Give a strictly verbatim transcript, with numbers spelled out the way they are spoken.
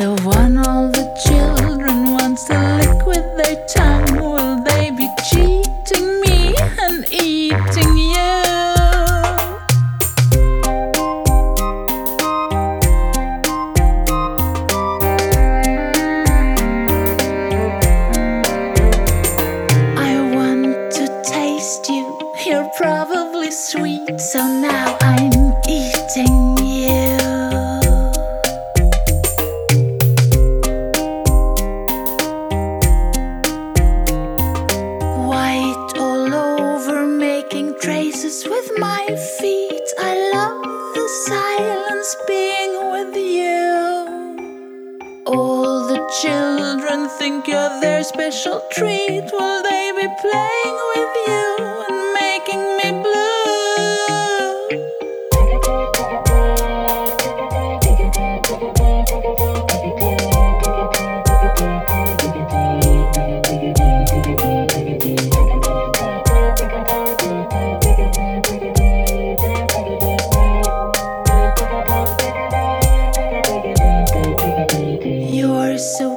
The one all the children wants to lick with their tongue. Will they be cheating me and eating you? I want to taste you. You're probably sweet, so now I'm eating you. White all over, making traces with my feet. I love the silence being with you. All the children think you're their special treat. Will they be playing with you and making me blue? You're so